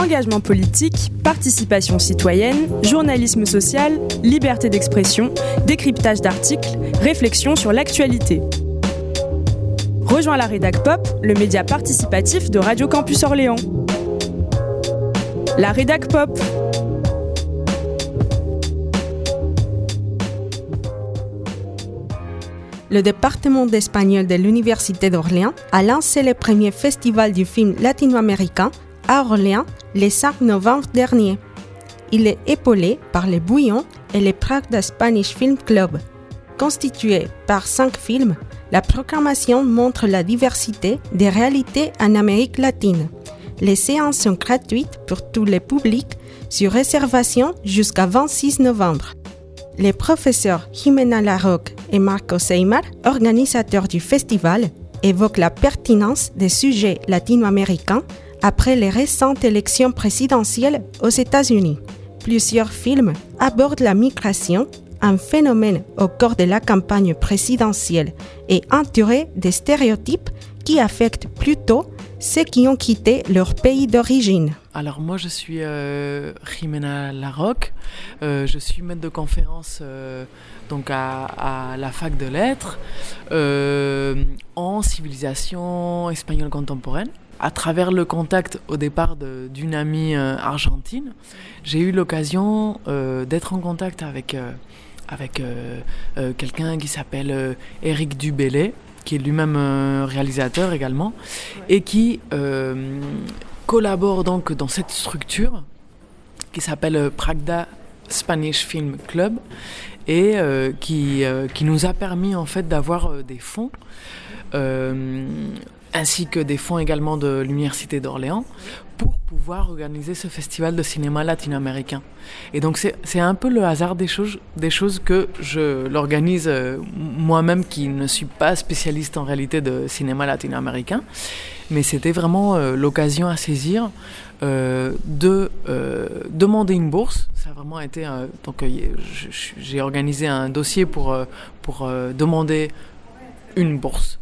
Engagement politique, participation citoyenne, journalisme social, liberté d'expression, décryptage d'articles, réflexion sur l'actualité. Rejoins la Rédac Pop, le média participatif de Radio Campus Orléans. La Rédac Pop. Le département d'espagnol de l'Université d'Orléans a lancé le premier festival du film latino-américain à Orléans le 5 novembre dernier. Il est épaulé par les Bouillons et le Prague Spanish Film Club. Constitué par 5 films, la programmation montre la diversité des réalités en Amérique latine. Les séances sont gratuites pour tous les publics sur réservation jusqu'à 26 novembre. Les professeurs Jimena Larroque et Marco Seymar, organisateurs du festival, évoquent la pertinence des sujets latino-américains après les récentes élections présidentielles aux États-Unis. Plusieurs films abordent la migration, un phénomène au cœur de la campagne présidentielle et entouré des stéréotypes qui affectent plutôt ceux qui ont quitté leur pays d'origine. Alors moi je suis Jimena Larroque, je suis maître de conférence donc à la fac de lettres en civilisation espagnole contemporaine. À travers le contact au départ d'une amie argentine, j'ai eu l'occasion d'être en contact avec quelqu'un qui s'appelle Éric Dubélé, qui est lui-même réalisateur également, et qui collabore donc dans cette structure qui s'appelle Prague Spanish Film Club et qui nous a permis en fait d'avoir des fonds ainsi que des fonds également de l'Université d'Orléans pour pouvoir organiser ce festival de cinéma latino-américain. Et donc c'est un peu le hasard des choses que je l'organise moi-même, qui ne suis pas spécialiste en réalité de cinéma latino-américain, mais c'était vraiment l'occasion à saisir de demander une bourse. Ça a vraiment été donc j'ai organisé un dossier pour demander une bourse.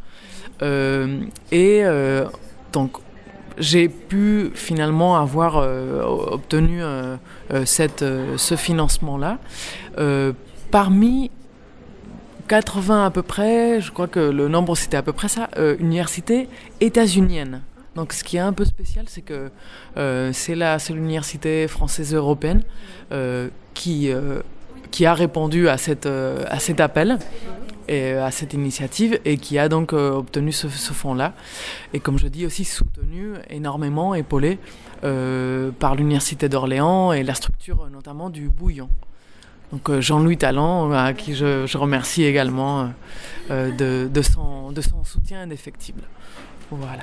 Donc j'ai pu finalement avoir obtenu ce financement-là. Parmi 80 à peu près, je crois que le nombre c'était à peu près ça, universités états-uniennes. Donc ce qui est un peu spécial, c'est que c'est l'université française européenne qui a répondu à cet appel et à cette initiative et qui a donc obtenu ce fonds-là. Et comme je dis aussi soutenu énormément, épaulé par l'Université d'Orléans et la structure notamment du Bouillon. Donc Jean-Louis Tallant, à qui je remercie également de son soutien indéfectible. Voilà.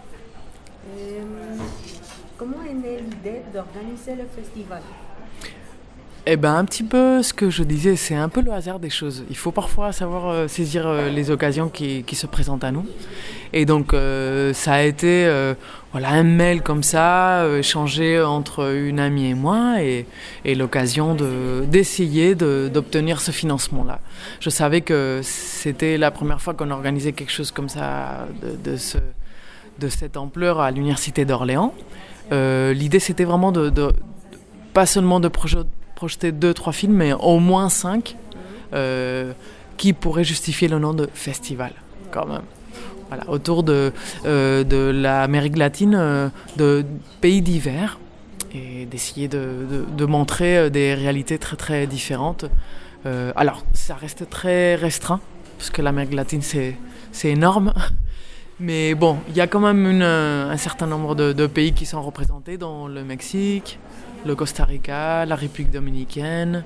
Comment est née l'idée d'organiser le festival ? Eh ben, un petit peu ce que je disais, c'est un peu le hasard des choses. Il faut parfois savoir saisir les occasions qui se présentent à nous. Et donc, ça a été un mail comme ça, échangé entre une amie et moi, et l'occasion d'essayer d'obtenir ce financement-là. Je savais que c'était la première fois qu'on organisait quelque chose comme ça, de cette ampleur à l'Université d'Orléans. L'idée, c'était vraiment pas seulement de projeter 2-3 films, mais au moins 5 qui pourraient justifier le nom de festival, quand même. Voilà, autour de l'Amérique latine, de pays divers, et d'essayer de montrer des réalités très très différentes. Alors, ça reste très restreint, parce que l'Amérique latine, c'est énorme. Mais bon, il y a quand même un certain nombre de pays qui sont représentés, dont le Mexique, le Costa Rica, la République dominicaine,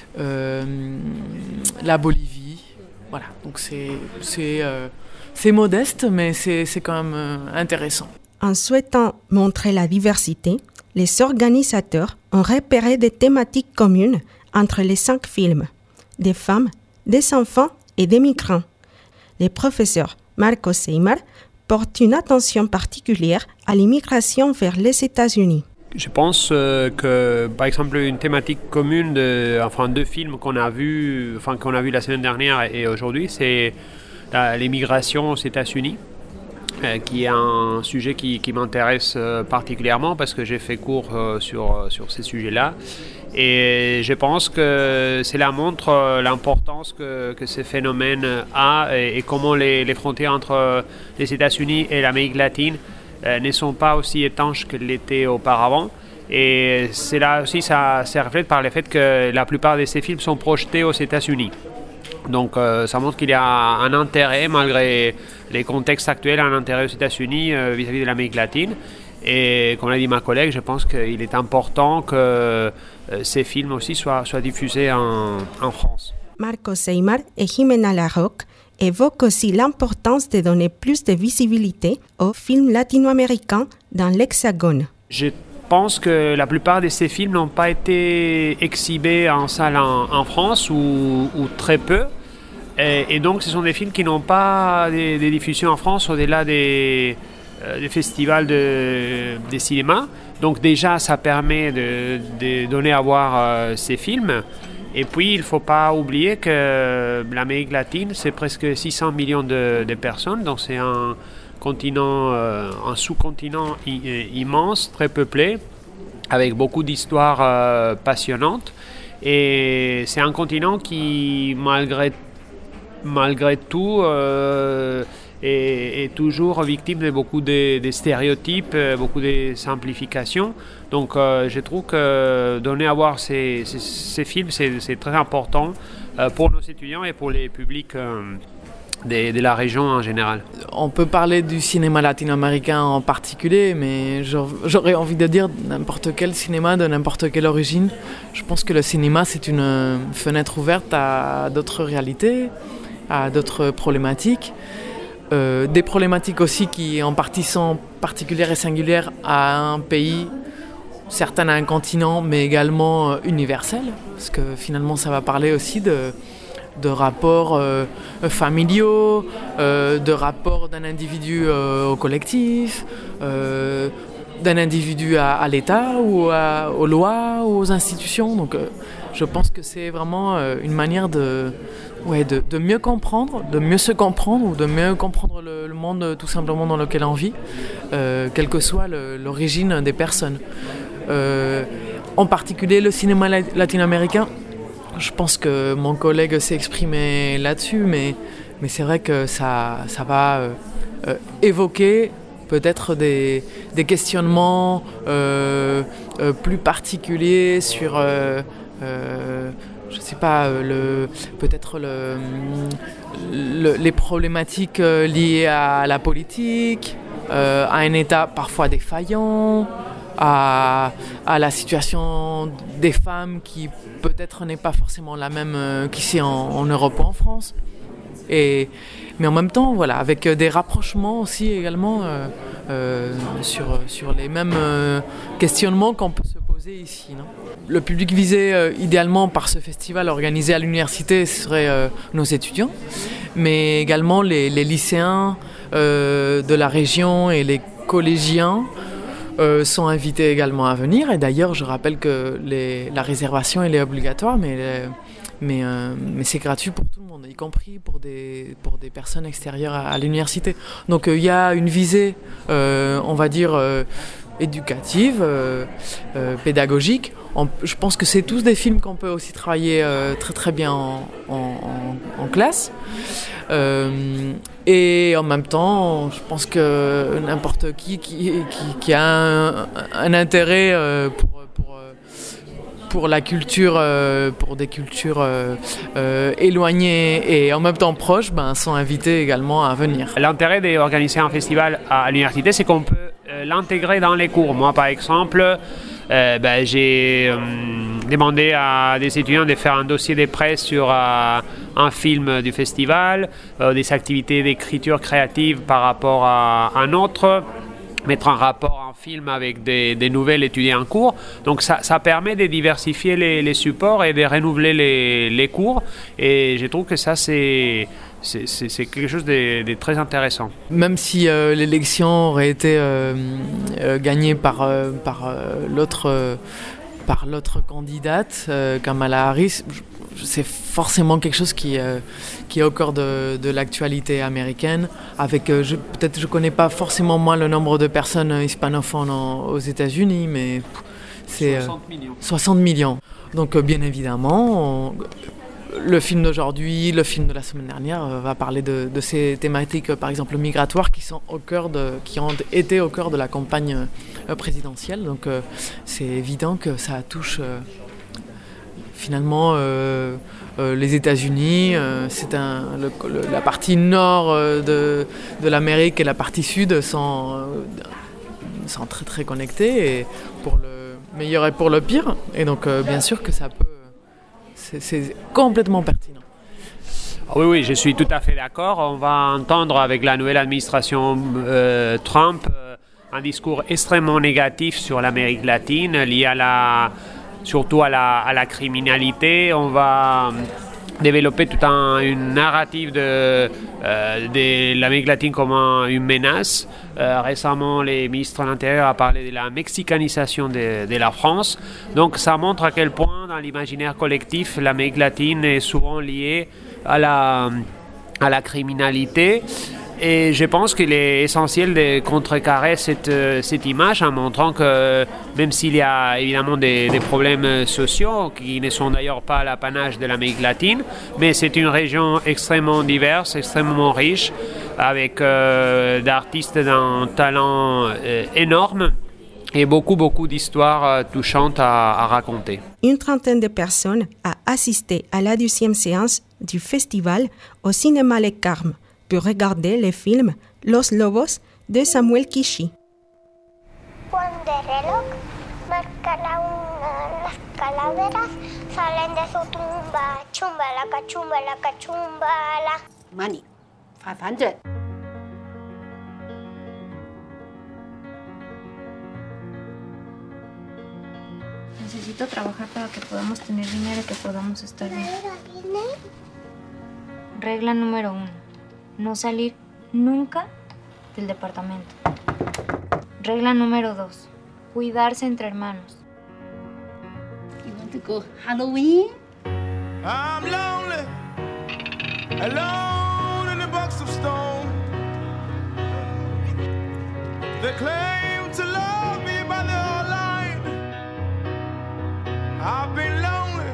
la Bolivie. Voilà, donc c'est modeste, mais c'est quand même intéressant. En souhaitant montrer la diversité, les organisateurs ont repéré des thématiques communes entre les 5 films: des femmes, des enfants et des migrants. Les professeurs Marco Seymar portent une attention particulière à l'immigration vers les États-Unis. Je pense que, par exemple, une thématique commune de 2 films qu'on a vu la semaine dernière et aujourd'hui, c'est l'immigration aux États-Unis. qui est un sujet qui m'intéresse particulièrement parce que j'ai fait cours sur ces sujets-là. Et je pense que cela montre l'importance que ce phénomène a et comment les frontières entre les États-Unis et l'Amérique latine ne sont pas aussi étanches qu'elles l'étaient auparavant. Et cela aussi, ça se reflète par le fait que la plupart de ces films sont projetés aux États-Unis. Donc ça montre qu'il y a un intérêt, malgré les contextes actuels, un intérêt aux États-Unis vis-à-vis de l'Amérique latine. Et comme l'a dit ma collègue, je pense qu'il est important que ces films aussi soient diffusés en France. Marcos Seymar et Jimena Larroque évoquent aussi l'importance de donner plus de visibilité aux films latino-américains dans l'Hexagone. Je pense que la plupart de ces films n'ont pas été exhibés en salle en France ou très peu. Et donc ce sont des films qui n'ont pas des diffusions en France au-delà des festivals de cinéma. Donc déjà, ça permet de donner à voir ces films. Et puis, il ne faut pas oublier que l'Amérique latine, c'est presque 600 millions de personnes. Donc c'est un continent, un sous-continent immense, très peuplé, avec beaucoup d'histoires passionnantes. Et c'est un continent qui, malgré tout, est toujours victime de beaucoup de stéréotypes, beaucoup de simplifications. Donc je trouve que donner à voir ces films, c'est très important pour nos étudiants et pour les publics de la région en général. On peut parler du cinéma latino-américain en particulier, mais j'aurais envie de dire n'importe quel cinéma de n'importe quelle origine. Je pense que le cinéma, c'est une fenêtre ouverte à d'autres réalités, à d'autres problématiques. Des problématiques aussi qui en partie sont particulières et singulières à un pays, certaines à un continent, mais également universels, parce que finalement ça va parler aussi de rapports familiaux, de rapports d'un individu au collectif, d'un individu à l'État ou aux lois ou aux institutions. Donc je pense que c'est vraiment une manière de mieux comprendre, de mieux se comprendre ou de mieux comprendre le monde tout simplement dans lequel on vit, quelle que soit l'origine des personnes. En particulier le cinéma latino-américain, je pense que mon collègue s'est exprimé là-dessus, mais c'est vrai que ça va évoquer peut-être des questionnements plus particuliers sur... je sais pas, peut-être les problématiques liées à la politique, à un État parfois défaillant, à la situation des femmes qui peut-être n'est pas forcément la même qu'ici en Europe ou en France. Mais en même temps, voilà, avec des rapprochements aussi également sur les mêmes questionnements qu'on peut se poser ici, non ? Le public visé idéalement par ce festival organisé à l'université serait nos étudiants, mais également les lycéens de la région et les collégiens sont invités également à venir. Et d'ailleurs, je rappelle que la réservation elle est obligatoire, mais c'est gratuit pour tout le monde, y compris pour des personnes extérieures à l'université. Donc il y a une visée, on va dire, éducative, pédagogique. Je pense que c'est tous des films qu'on peut aussi travailler très très bien en classe. Et en même temps, je pense que n'importe qui a un intérêt pour la culture, pour des cultures éloignées et en même temps proches, sont invités également à venir. L'intérêt d'organiser un festival à l'université, c'est qu'on peut l'intégrer dans les cours. Moi, par exemple, j'ai demandé à des étudiants de faire un dossier de presse sur un film du festival, des activités d'écriture créative par rapport à un autre, mettre en rapport un film avec des nouvelles étudiées en cours. Donc ça permet de diversifier les supports et de renouveler les cours. Et je trouve que ça, c'est quelque chose de très intéressant. Même si l'élection aurait été gagnée par par l'autre candidate, Kamala Harris, c'est forcément quelque chose qui est au cœur de l'actualité américaine. Peut-être je connais pas forcément moi le nombre de personnes hispanophones aux États-Unis, mais c'est 60 millions. Donc bien évidemment, le film d'aujourd'hui, le film de la semaine dernière va parler de ces thématiques, par exemple migratoires, qui ont été au cœur de la campagne présidentielle. Donc c'est évident que ça touche finalement les États-Unis. La partie nord de l'Amérique et la partie sud sont très très connectées, et pour le meilleur et pour le pire. Et donc bien sûr que ça peut... C'est complètement pertinent. Oui, je suis tout à fait d'accord. On va entendre avec la nouvelle administration Trump un discours extrêmement négatif sur l'Amérique latine, lié surtout à la criminalité. On va développer toute une narrative de l'Amérique latine comme une menace. Récemment, les ministres de l'Intérieur ont parlé de la mexicanisation de la France. Donc ça montre à quel point dans l'imaginaire collectif, l'Amérique latine est souvent liée à la criminalité. Et je pense qu'il est essentiel de contrecarrer cette image en montrant que même s'il y a évidemment des problèmes sociaux qui ne sont d'ailleurs pas l'apanage de l'Amérique latine, mais c'est une région extrêmement diverse, extrêmement riche, avec d'artistes d'un talent énorme et beaucoup d'histoires touchantes à raconter. Une trentaine de personnes a assisté à la 12e séance du festival au cinéma Les Carmes pour regarder le film Los Lobos de Samuel Kishi. Cuando el reloj marca la una, las calaveras salen de su tumba. Chumbala, chumbala. Money, 500. Necesito trabajar para que podamos tener dinero y que podamos estar bien. Regla número 1. No salir nunca del departamento. Regla número 2. Cuidarse entre hermanos. You want to go Halloween? I'm lonely, alone in a box of stone. They claim to love me by the whole line. I've been lonely,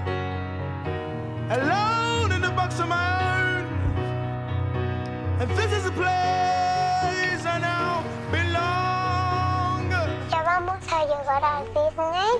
alone in a box of my own. And this is a place I now belong. Ya vamos a llegar a Disney.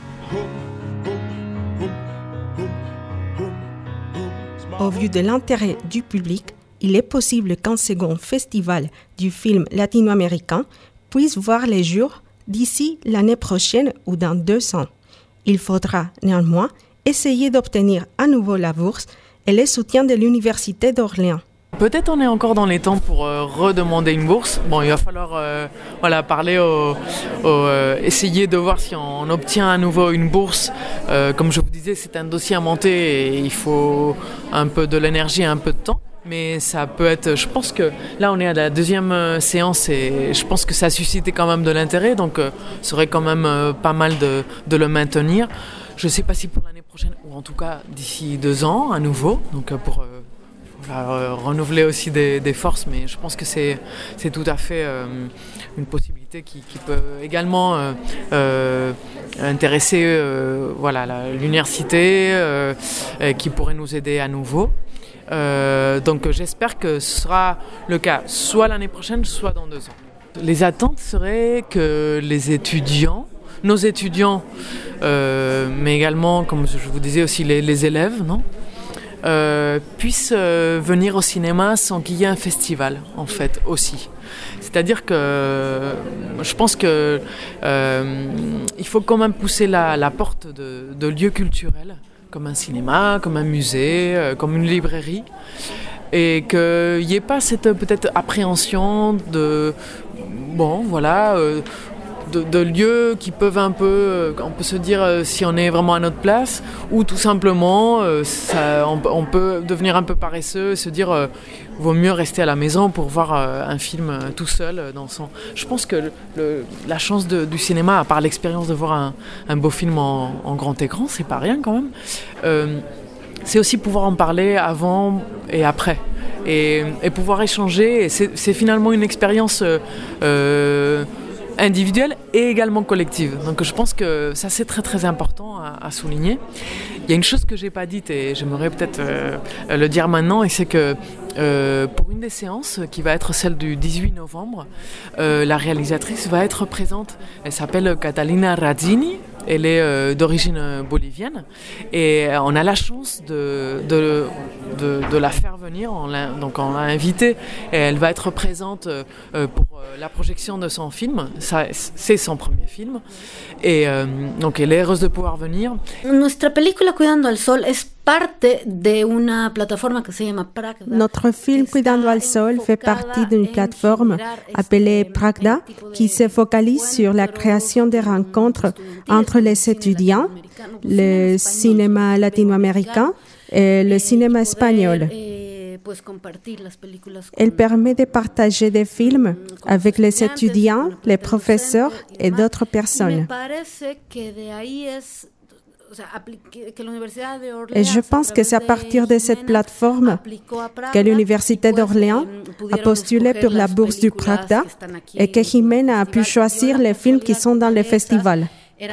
Au vu de l'intérêt du public, il est possible qu'un second festival du film latino-américain puisse voir les jours d'ici l'année prochaine ou dans 2 ans. Il faudra néanmoins essayer d'obtenir à nouveau la bourse et le soutien de l'Université d'Orléans. Peut-être on est encore dans les temps pour redemander une bourse. Bon, il va falloir parler essayer de voir si on obtient à nouveau une bourse. Comme je vous disais, c'est un dossier à monter et il faut un peu de l'énergie et un peu de temps. Mais ça peut être, je pense que là on est à la 2e séance et je pense que ça a suscité quand même de l'intérêt. Donc ce serait quand même pas mal de le maintenir. Je ne sais pas si pour l'année prochaine ou en tout cas d'ici 2 ans à nouveau. Donc pour renouveler aussi des forces, mais je pense que c'est tout à fait une possibilité qui peut également intéresser l'université, qui pourrait nous aider à nouveau. Donc j'espère que ce sera le cas soit l'année prochaine, soit dans 2 ans. Les attentes seraient que nos étudiants, mais également, comme je vous disais aussi, les élèves, puissent venir au cinéma sans qu'il y ait un festival, en fait, aussi. C'est-à-dire que je pense que il faut quand même pousser la porte de lieux culturels, comme un cinéma, comme un musée, comme une librairie, et qu'il n'y ait pas cette peut-être appréhension de de lieux qui peuvent un peu, on peut se dire si on est vraiment à notre place, ou tout simplement on peut devenir un peu paresseux et se dire vaut mieux rester à la maison pour voir un film tout seul dans son... Je pense que la chance du cinéma, à part l'expérience de voir un beau film en grand écran, c'est pas rien quand même. C'est aussi pouvoir en parler avant et après. Et pouvoir échanger. Et c'est finalement une expérience individuelle et également collective. Donc je pense que ça c'est très très important à souligner. Il y a une chose que j'ai pas dite et j'aimerais peut-être le dire maintenant, et c'est que pour une des séances qui va être celle du 18 novembre, la réalisatrice va être présente. Elle s'appelle Catalina Razzini. Elle est d'origine bolivienne et on a la chance de la faire venir. Donc on l'a invitée et elle va être présente pour la projection de son film. Ça, c'est son premier film et donc elle est heureuse de pouvoir venir. Nuestra película Cuidando al Sol es parte de una plataforma que se llama Pragda. Notre film Cuidando al Sol fait partie d'une plateforme appelée Pragda qui se focalise sur la création de rencontres entre les étudiants, le cinéma latino-américain et le cinéma espagnol. Elle permet de partager des films avec les étudiants, les professeurs et d'autres personnes. Et je pense que c'est à partir de cette plateforme que l'Université d'Orléans a postulé pour la bourse du Pragda et que Jimena a pu choisir les films qui sont dans le festival.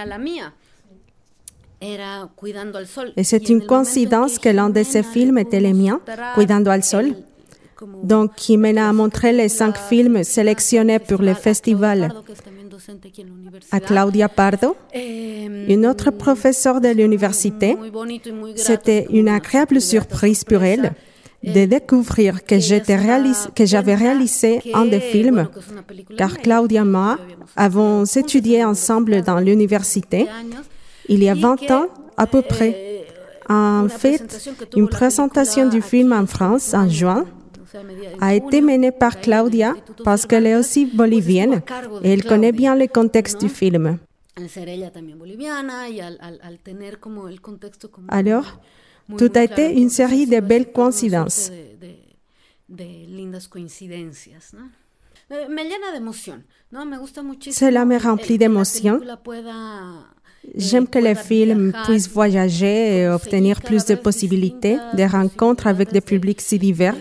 Et c'est une coïncidence que l'un de ces films était le mien, Cuidando al Sol. Donc, Jimena a montré les 5 films sélectionnés pour le festival à Claudia Pardo, une autre professeure de l'université. C'était une agréable surprise pour elle de découvrir que j'avais réalisé un des films, car Claudia et moi avons étudié ensemble dans l'université il y a 20 ans à peu près. En fait, une présentation du film en France en juin a été menée par Claudia parce qu'elle est aussi bolivienne et elle connaît bien le contexte du film. Alors, tout a été une série de belles coïncidences. Cela me remplit d'émotions. J'aime que les films puissent voyager et obtenir plus de possibilités, de rencontres avec des publics si divers.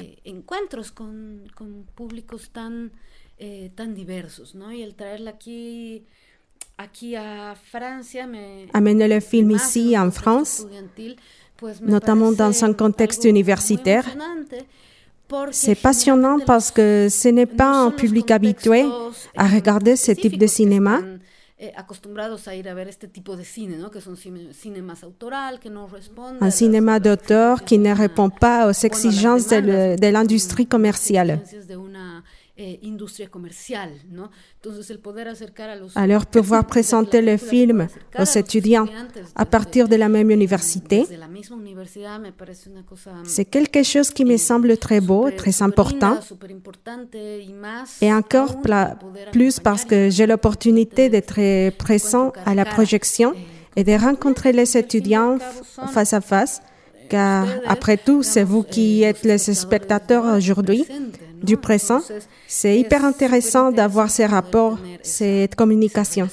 Amener le film ici, en France, notamment dans un contexte universitaire, c'est passionnant parce que ce n'est pas un public habitué à regarder ce type de cinéma. Un cinéma d'auteur qui ne répond pas aux exigences de l'industrie commerciale. Alors, pouvoir présenter le film aux étudiants à partir de la même université, c'est quelque chose qui me semble très beau, très important, et encore plus parce que j'ai l'opportunité d'être présent à la projection et de rencontrer les étudiants face à face, car après tout, c'est vous qui êtes les spectateurs aujourd'hui du présent. C'est hyper intéressant d'avoir ces rapports, cette communication.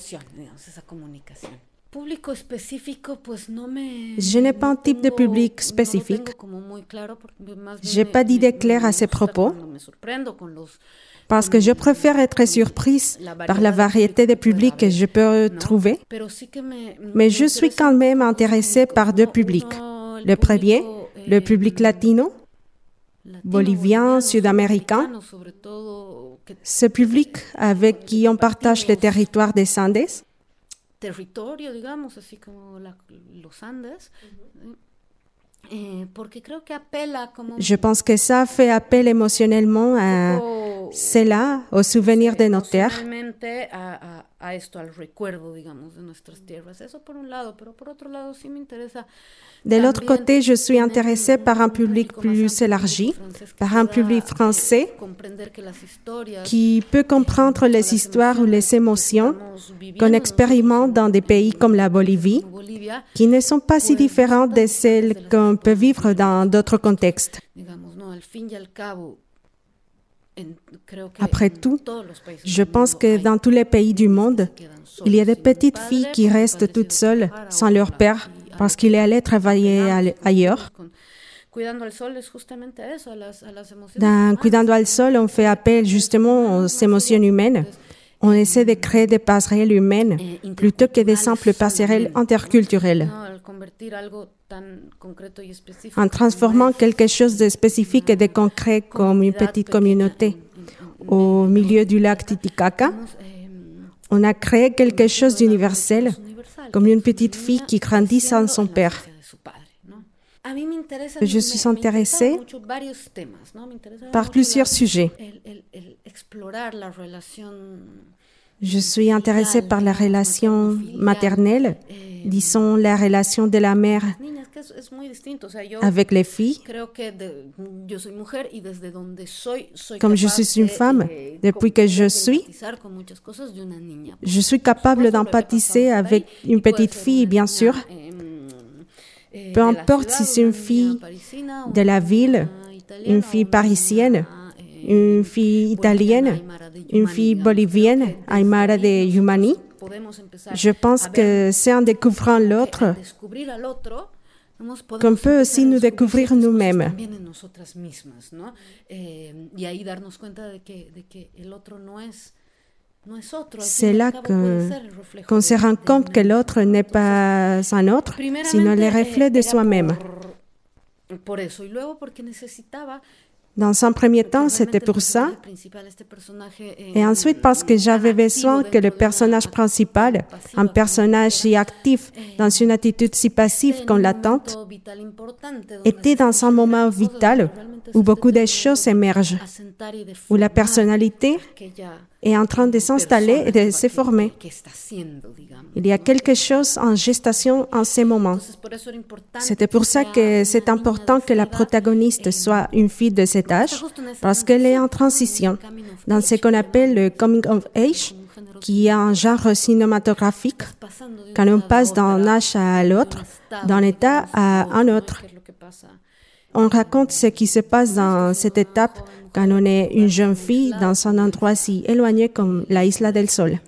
Je n'ai pas un type de public spécifique. Je n'ai pas d'idée claire à ces propos, parce que je préfère être surprise par la variété de publics que je peux trouver. Mais je suis quand même intéressée par 2 publics. Le premier, le public latino, bolivien, sud-américain, ce public avec qui on partage le territoire des Andes. Je pense que ça fait appel émotionnellement à cela, au souvenir de nos terres. a esto, al recuerdo, digamos, de nuestras tierras. Eso por un lado, pero por otro lado sí me interesa. De l'autre côté, je suis intéressée par un public plus élargi, par un public français qui peut comprendre les histoires ou les émotions qu'on expérimente dans des pays comme la Bolivie, qui ne sont pas si différentes de celles qu'on peut vivre dans d'autres contextes. Après tout, je pense que dans tous les pays du monde, il y a des petites filles qui restent toutes seules, sans leur père, parce qu'il est allé travailler ailleurs. Dans Cuidando al Sol, on fait appel justement aux émotions humaines. On essaie de créer des passerelles humaines plutôt que des simples passerelles interculturelles. En transformant quelque chose de spécifique et de concret comme une petite communauté au milieu du lac Titicaca, on a créé quelque chose d'universel, comme une petite fille qui grandit sans son père. Je suis intéressée par plusieurs sujets. Je suis intéressée par la relation maternelle, disons la relation de la mère avec les filles. Comme je suis une femme, depuis que je suis capable d'empathiser avec une petite fille, bien sûr. Peu importe si c'est une fille de la ville, une fille parisienne, une fille italienne, une fille bolivienne, Aymara de Yumani. Je pense que c'est en découvrant l'autre qu'on peut aussi nous découvrir nous-mêmes. C'est là qu'on se rend compte que l'autre n'est pas un autre, sinon le reflet de soi-même. Dans un premier temps, c'était pour ça. Et ensuite, parce que j'avais besoin que le personnage principal, un personnage si actif, dans une attitude si passive comme la tante, était dans un moment vital où beaucoup de choses émergent, où la personnalité est en train de s'installer et de se former. Il y a quelque chose en gestation en ces moments. C'était pour ça que c'est important que la protagoniste soit une fille de cet âge, parce qu'elle est en transition dans ce qu'on appelle le coming of age, qui est un genre cinématographique, quand on passe d'un âge à l'autre, d'un état à un autre. On raconte ce qui se passe dans cette étape quand on est une jeune fille dans un endroit si éloigné comme la Isla del Sol.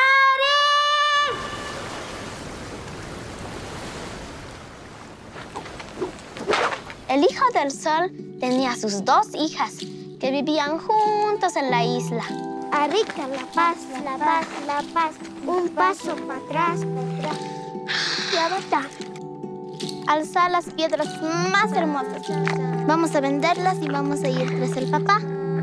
El hijo del sol tenía sus dos hijas que vivían juntos en la isla. Arrica, la paz, la paz, la paz. Un paso para atrás, para atrás. Y ahora alza las piedras más hermosas. Vamos a venderlas y vamos a ir tras el papá.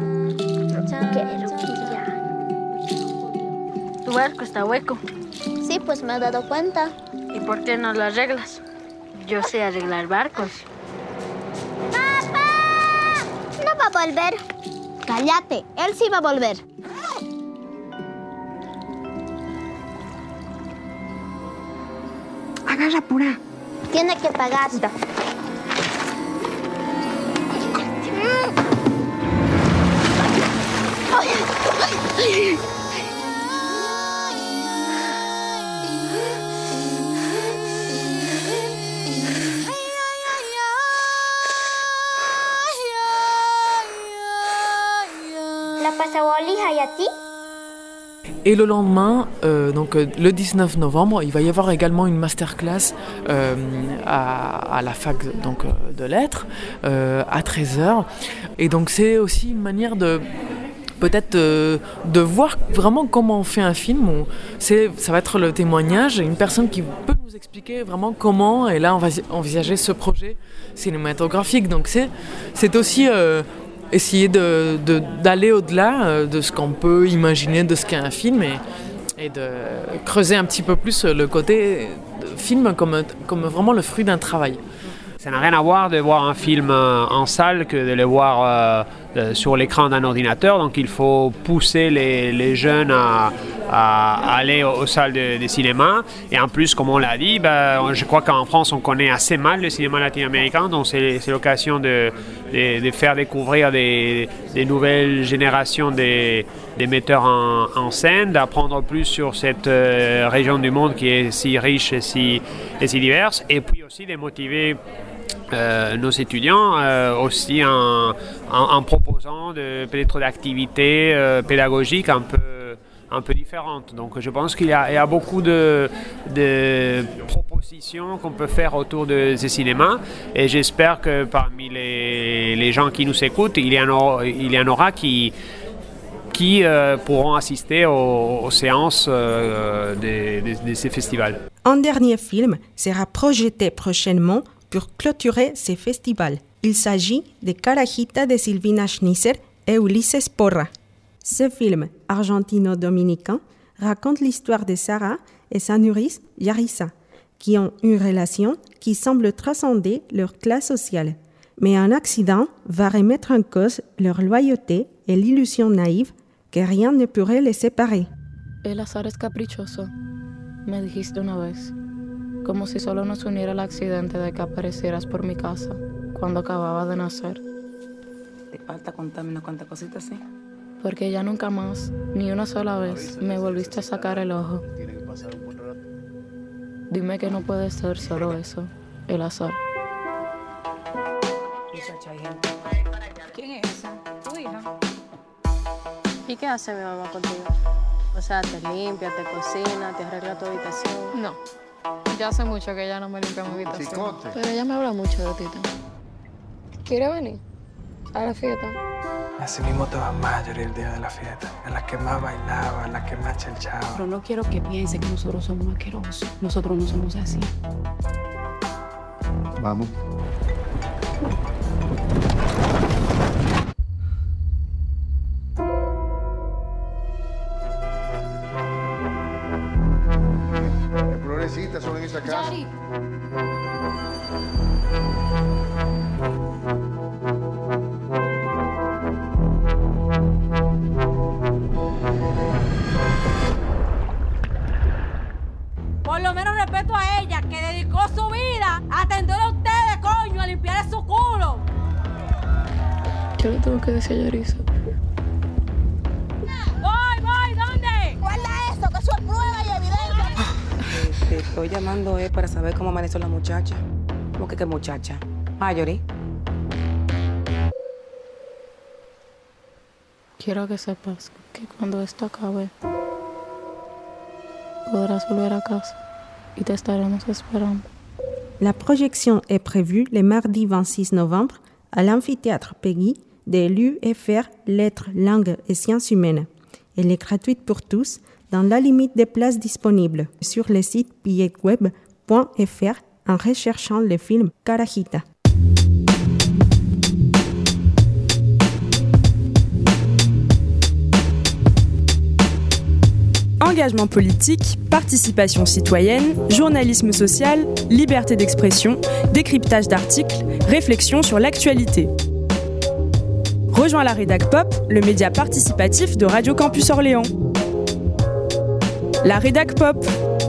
Tu barco está hueco. Sí, pues me he dado cuenta. ¿Y por qué no lo arreglas? Yo sé arreglar barcos. ¡Papá! No va a volver. Cállate, él sí va a volver. Agarra pura. Tiene que pagar. La pasabolija y a ti. Et le lendemain, donc le 19 novembre, il va y avoir également une masterclass à la fac donc, de lettres à 13h. Et donc c'est aussi une manière de peut-être de voir vraiment comment on fait un film. Ça va être le témoignage, une personne qui peut nous expliquer vraiment comment, et là on va envisager ce projet cinématographique. Donc c'est aussi essayer d'aller au-delà de ce qu'on peut imaginer de ce qu'est un film et de creuser un petit peu plus le côté film comme vraiment le fruit d'un travail. Ça n'a rien à voir de voir un film en salle que de le voir sur l'écran d'un ordinateur. Donc il faut pousser les jeunes à aller aux salles de cinéma. Et en plus, comme on l'a dit, je crois qu'en France, on connaît assez mal le cinéma latino-américain, donc c'est l'occasion de faire découvrir des nouvelles générations des metteurs en scène, d'apprendre plus sur cette région du monde qui est si riche et si diverse, et puis aussi de motiver nos étudiants aussi en proposant peut-être d'activités pédagogiques un peu différentes. Donc je pense qu'il y a beaucoup de propositions qu'on peut faire autour de ces cinémas, et j'espère que parmi les gens qui nous écoutent, il y en aura qui pourront assister aux séances de ces festivals. Un dernier film sera projeté prochainement pour clôturer ces festivals. Il s'agit de Carajita de Silvina Schnitzer et Ulises Porra. Ce film argentino-dominicain raconte l'histoire de Sarah et sa nourrice Yarissa, qui ont une relation qui semble transcender leur classe sociale. Mais un accident va remettre en cause leur loyauté et l'illusion naïve que rien ne pourrait les séparer. El azar es caprichoso, me dijiste una vez, como si solo nos uniera el accidente de que aparecieras por mi casa cuando acababa de nacer. ¿Te falta contarme unas cuantas cositas así? Porque ya nunca más, ni una sola vez, me volviste a sacar el ojo. Dime que no puede ser solo eso, el azar. ¿Quién es esa? ¿Tu hija? ¿Y qué hace mi mamá contigo? O sea, te limpia, te cocina, te arregla tu habitación. No, ya hace mucho que ella no me limpia mi habitación. Chicote. Pero ella me habla mucho de ti también. ¿Quiere venir a la fiesta? Así mismo te vas Marjorie el día de la fiesta, en la que más bailaba, en la que más chelchaba. Pero no quiero que piense que nosotros somos asquerosos. Nosotros no somos así. Vamos. Florecitas son en esa casa. Yari. Por lo menos respeto a ella, que dedicó su vida a atender a ustedes, coño, a limpiar su culo. Yo le tengo que decir a Yarissa. Voy, ¿dónde? Guarda eso, que eso es prueba y evidencia. Te estoy llamando para saber cómo amaneció la muchacha. ¿Cómo que qué muchacha? Marjorie. Quiero que sepas que cuando esto acabe, podrás volver a casa y te estaremos esperando. La projection est prévue le mardi 26 novembre à l'amphithéâtre Peggy de l'UFR Lettres, Langues et Sciences Humaines. Elle est gratuite pour tous dans la limite des places disponibles sur le site billetweb.fr en recherchant le film Carajita. Engagement politique, participation citoyenne, journalisme social, liberté d'expression, décryptage d'articles, réflexion sur l'actualité. Rejoins la Rédac Pop, le média participatif de Radio Campus Orléans. La Rédac Pop.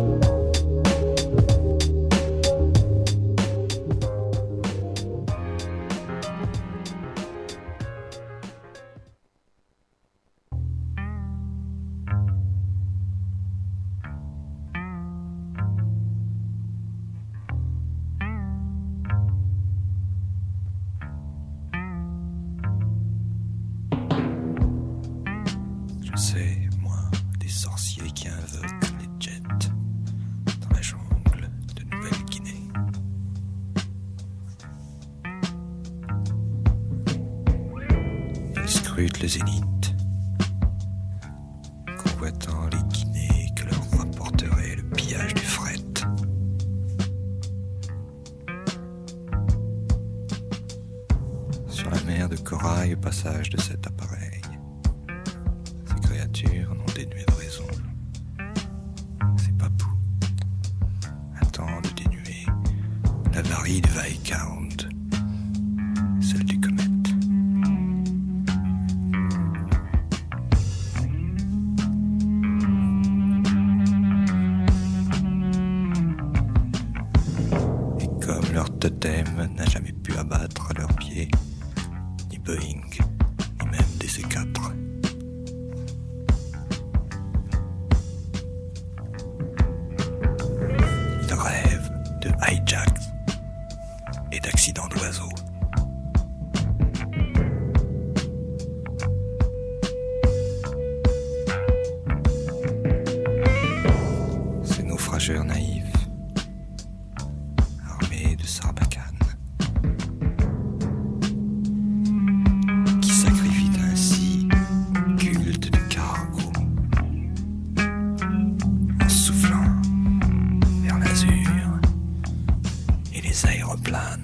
Je sais, moi, des sorciers qui invoquent les jets dans la jungle de Nouvelle-Guinée. Ils scrutent le zénith, convoitant les Guinées que leur rapporterait le pillage du fret. Sur la mer de corail au passage de cet appareil, non dénuées de raison. Ces papous attendent de dénuer la varie du Viscount, celle du comète. totem n'a jamais pu abattre à leurs pieds ni Boeing, ni même des C4. Ils rêvent de hijacks et d'accidents d'oiseaux. Ces naufrageurs naïfs, armés de sarbacane, qui sacrifient ainsi le culte du cargo en soufflant vers l'azur et les aéroplanes.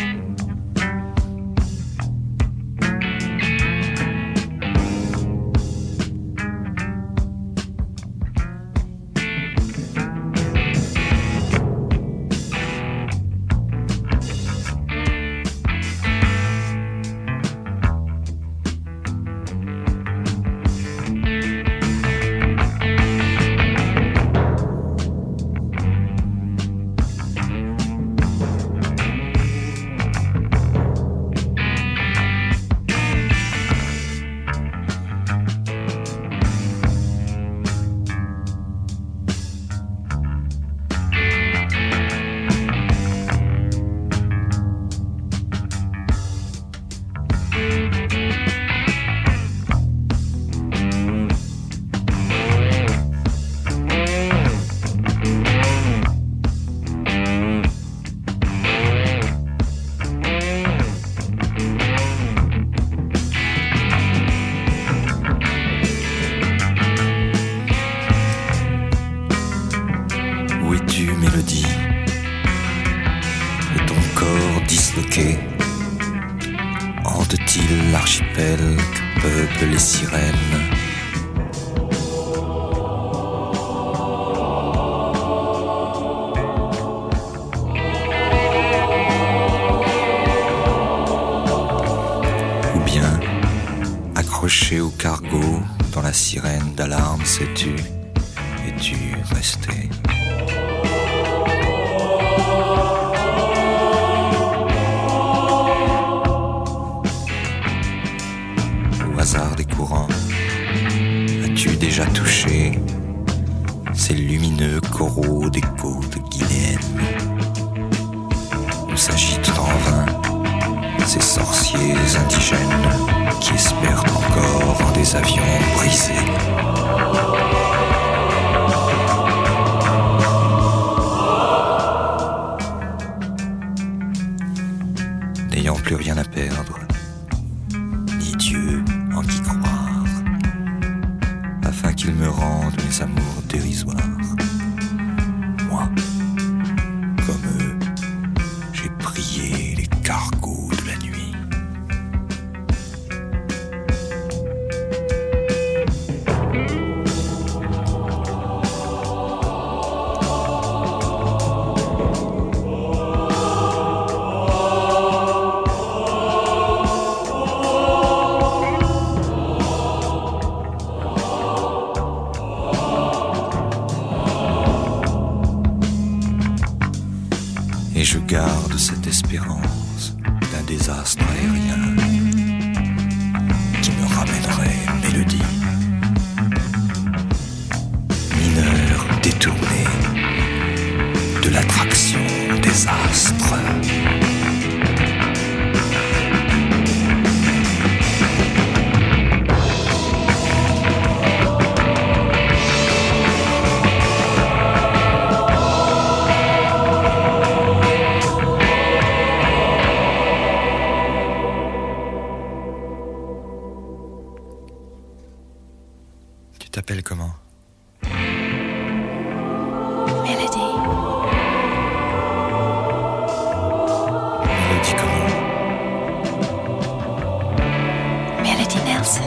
Hante-t-il l'archipel que peuplent les sirènes? Ou bien, accroché au cargo, dans la sirène d'alarme, sais-tu resté? Hasard des courants, as-tu déjà touché ces lumineux coraux des côtes guinéennes où s'agitent en vain ces sorciers indigènes qui espèrent encore en des avions brisés? N'ayant plus rien à perdre, ni Dieu en qui croire, afin qu'il me rende mes amours dérisoires. Moi, comme eux, j'ai prié les cargos de la nuit. Et je garde cette espérance d'un désastre aérien qui me ramènerait une mélodie. Mineur détourné de l'attraction des astres. Tu t'appelles comment? Melody. Mélodie comment? Melody Nelson.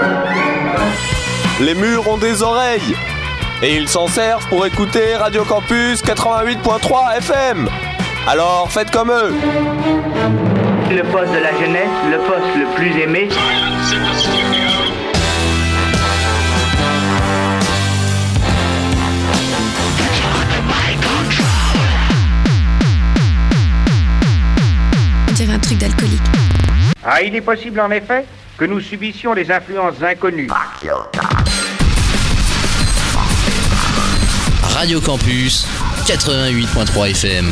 Les murs ont des oreilles et ils s'en servent pour écouter Radio Campus 88.3 FM. Alors faites comme eux. Le poste de la jeunesse, le poste le plus aimé. On dirait un truc d'alcoolique. Ah, il est possible en effet que nous subissions des influences inconnues. Radio Campus 88.3 FM.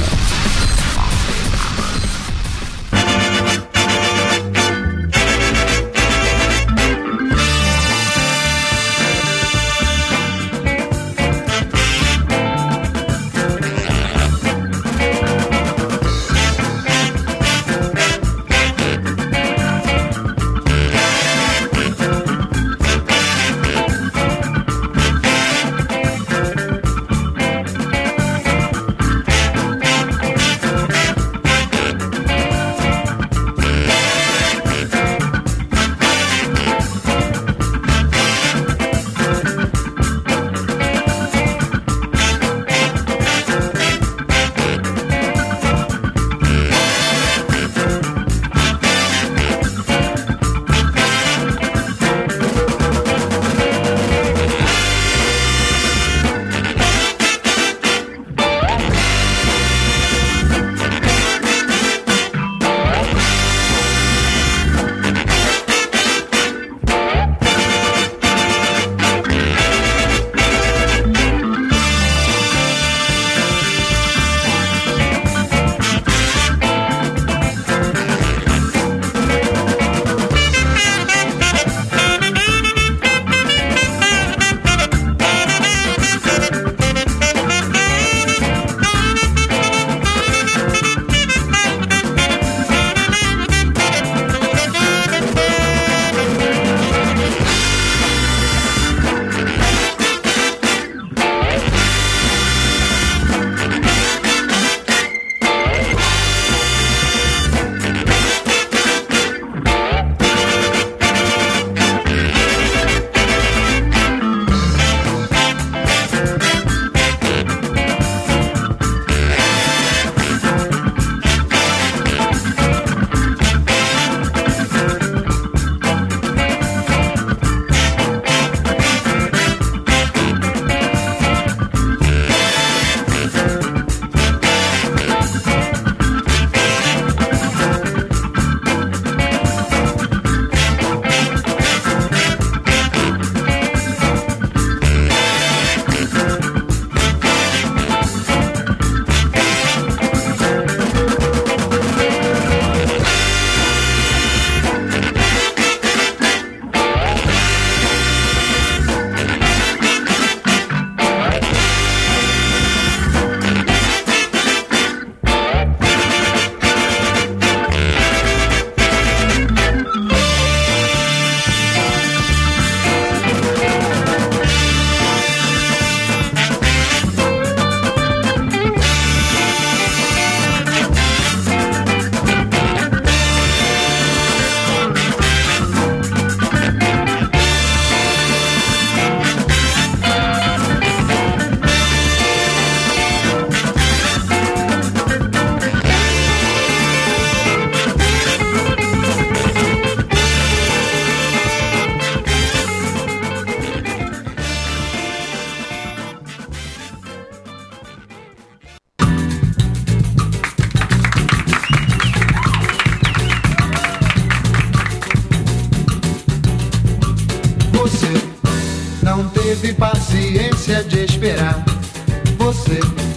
teve paciência de esperar. Você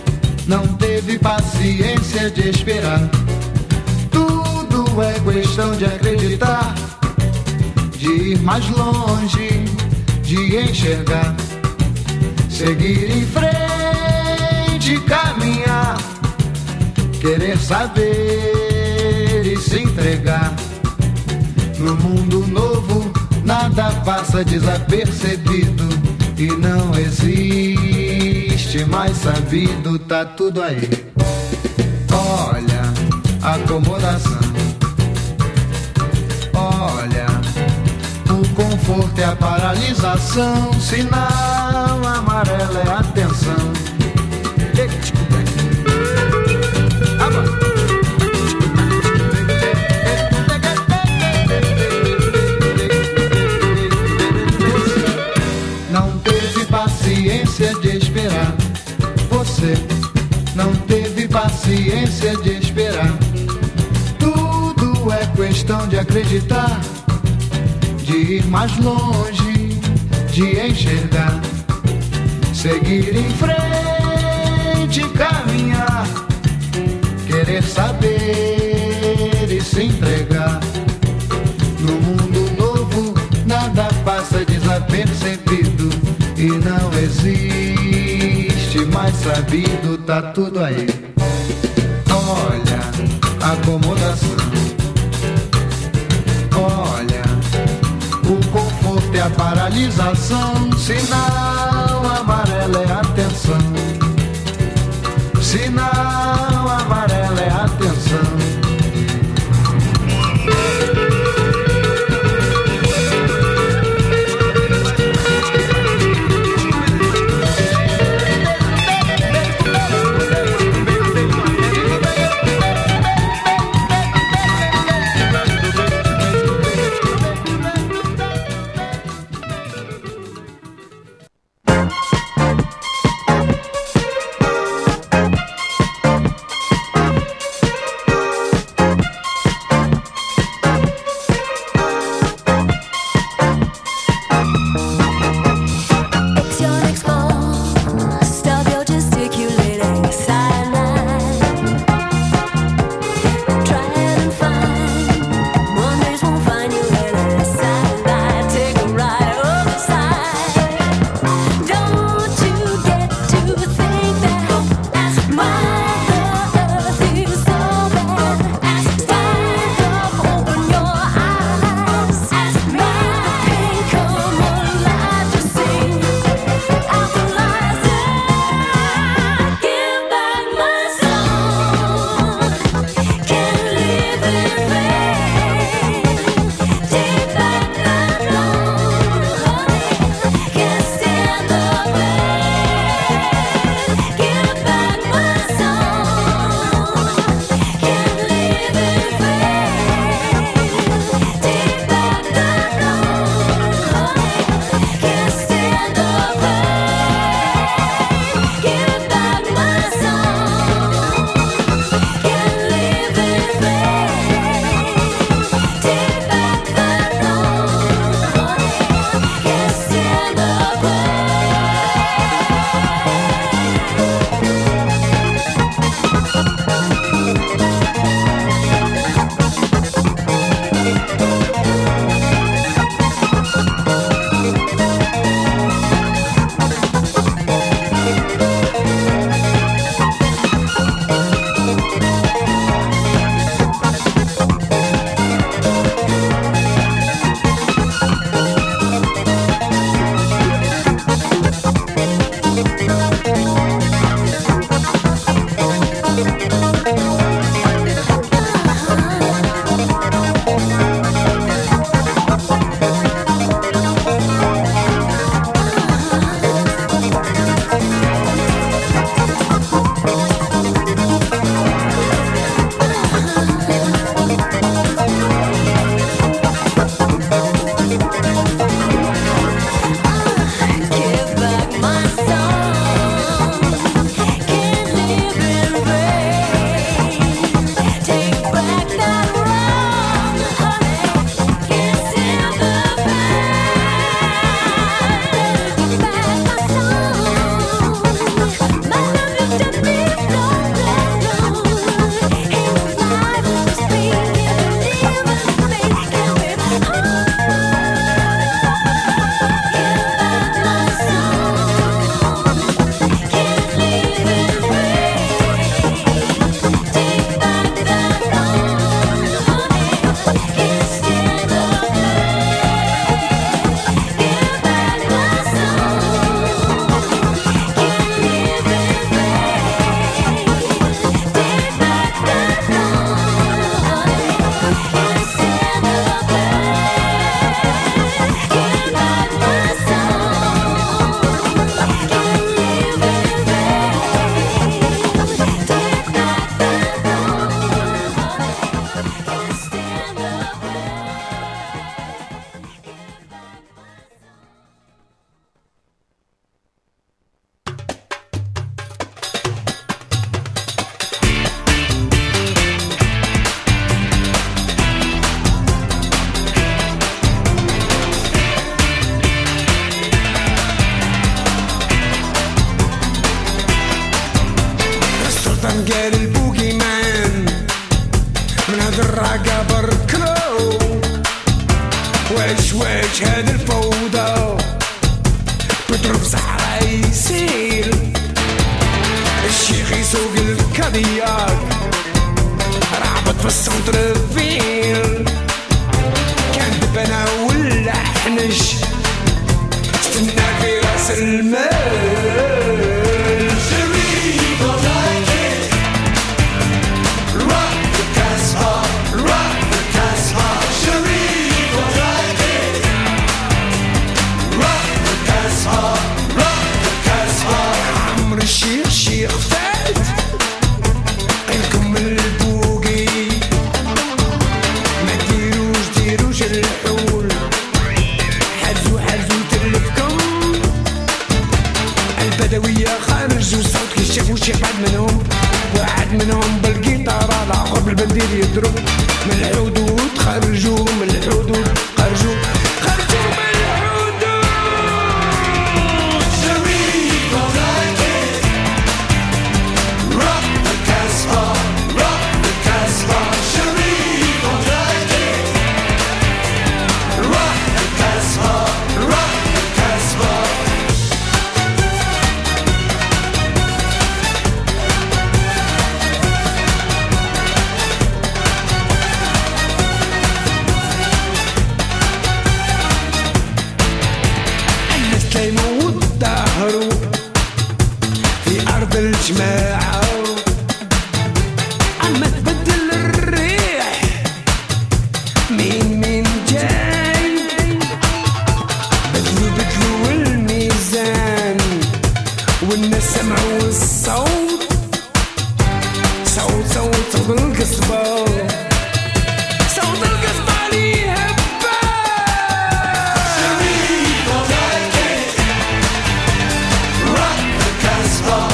não teve paciência de esperar. Tudo é questão de acreditar, de ir mais longe, de enxergar, seguir em frente, caminhar, querer saber e se entregar. No mundo novo nada passa desapercebido e não existe mais sabido, tá tudo aí. Olha a acomodação, olha o conforto é a paralisação. Sinal amarelo é atenção. Não teve paciência de esperar. Você não teve paciência de esperar. Tudo é questão de acreditar, de ir mais longe, de enxergar, seguir em frente, caminhar, querer saber e se entregar. No mundo novo nada passa desapercebido e não existe mais sabido, tá tudo aí. Olha a acomodação, olha o conforto e a paralisação. Sinal amarelo é atenção. Sinal amarelo é atenção. سنقال البوكي مان من هاد الراقة بركلو واش هاد الفوضى بضرب صحراء يسيل الشيخ يسوق الكادياك رعبت في السنتر فيل كان دبنا ولا حنش استنى في راس المال الشيخ فات قلكم البوقي ما ديروش الحول حزو تلفكم البدوية خرجوا صوت كي شافوا شي واحد منهم بالقيطارة الآخر بالبندير يضرب من الحدود خرجوا من الحدود خرجوا من الحدود الجماعة عما تبدل الريح مين جاي بدلوا الميزان والناس سمعوا الصوت صوت القصبة صوت القصبة اللي هبة شريف ولاكي rock the Casbah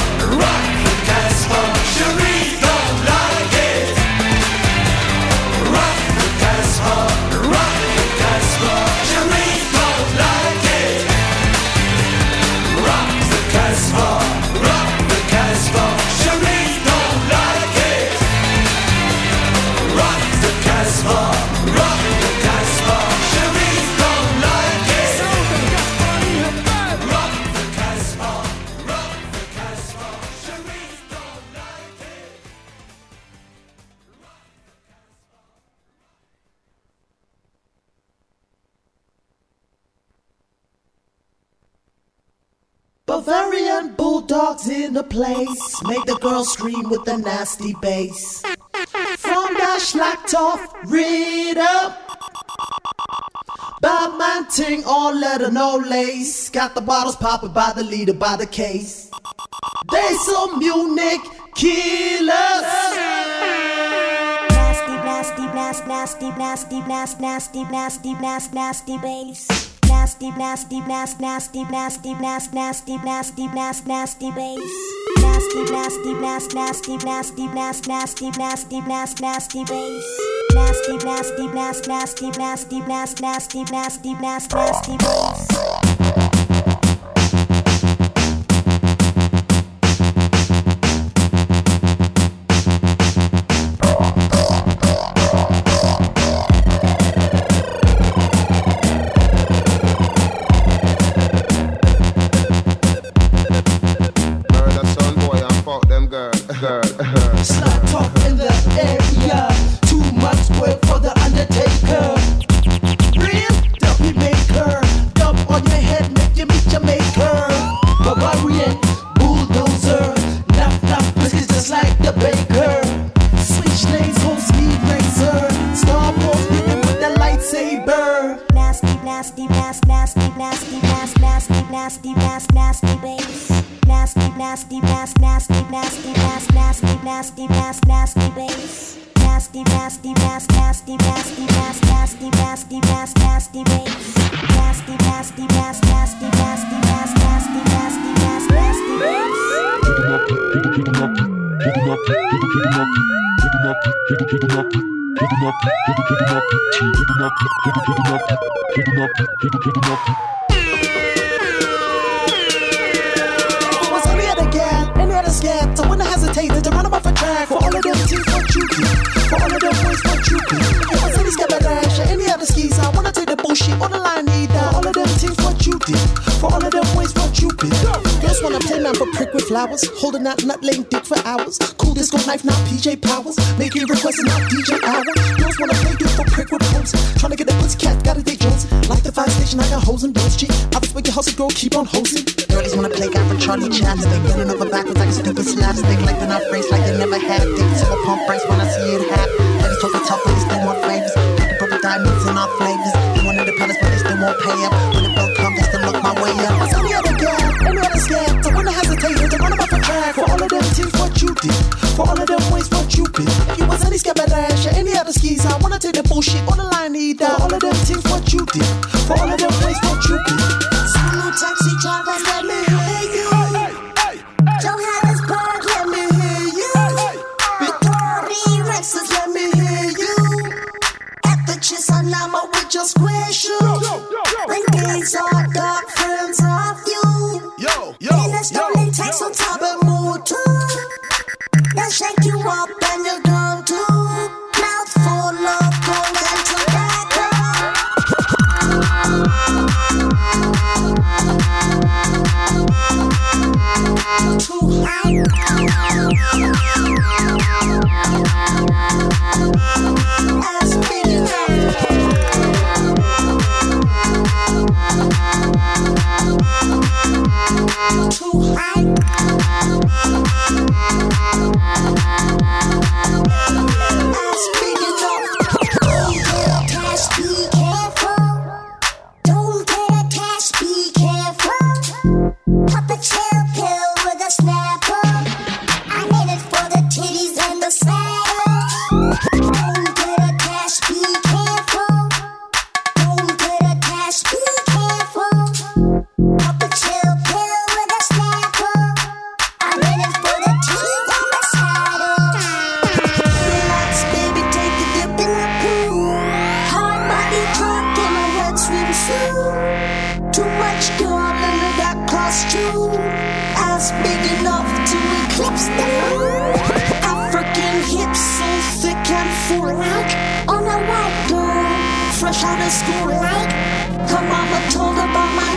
Bavarian bulldogs in the place make the girls scream with the nasty bass. From the Schlachtoff rhythm, by Manting all leather, no lace. Got the bottles popping by the liter, by the case. They some Munich killers. Nasty bass. Nasty bass. Nasty bass. Nasty bass. Nasty bass. Nasty bass. Nasty bass. Nasty bass. Slap off in the area. Too much work for the undertaker. Real W maker. Dump on your head, make you meet your maker. Bavarian bulldozer. Knock biscuits just like the baker. Switch lanes, whole speed racer. Star Wars beating with the lightsaber. Nasty bass. Nasty bass. Nasty bass. Nasty bass. Nasty bass. Nasty bass. Nasty bass. Nasty bass. Nasty bass. Nasty bass. Nasty bass. Nasty bass. Nasty bass. Nasty bass. Nasty bass. Nasty bass. Nasty bass. Nasty bass. Nasty bass. Was only at a gap and had a scab, so when I hesitated to run him off a For all of them boys want you be. You want to get my dash or any other skis. I wanna take the bullshit on the line either. All of them things what you did. For all of them boys want you be. Girls wanna play man for prick with flowers. Holding that nut laying dick for hours. Cool disco knife, not PJ Powers. Making requests and not DJ Hour. Girls wanna play dick for prick with hoes. Trying to get the pussy cat, gotta dig Jones. Like the fire station, I got hoes and those cheap. I was with your hustle, girl, keep on hosing. Girlies wanna play guy for Charlie Chapstick. Running over backwards like a stupid slapstick. Like they're not raised, like they never had dicks. So I pump brakes when I see it happen. Ladies talk the top, but they still want favors. Looking for the diamonds in all flavors. They wanted the palace, but they still won't pay up. When the bill comes, they still look my way up. What's any other girl, any other scam? I wanna hesitate, to run about the track. For all of them things, what you did. For all of them ways, what you been. If you was any scabadash or any other skis, I wanna take the bullshit on the line either. For all of them things, what you did. For all of them ways, what you been. Solo taxi drivers, let me hear you. Johannesburg, let me hear you. Victoria Rexes, let me hear you. At the Chisanama with your square shoes. When these are dark friends of you. In the stolen text on top of mood too. They'll shake you up and you're gone too. Mouth full of gold and tobacco. Too high. As big enough. Too high. As big enough. Don't get attached, be careful. Don't get attached, be careful. Pop a chill pill with a snapper. I made it for the titties and the saddle. Don't get attached, be careful. Don't get attached, be careful. Pop a chill pill with a snapper. I made it for the titties and the saddle. Relax, baby, take a dip in the pool. Hard body drunk in a red swimsuit. Too much girl in the dark costume. As big enough to eclipse the moon. African hips so thick and full like on a white girl, fresh out of school like her mama told her about my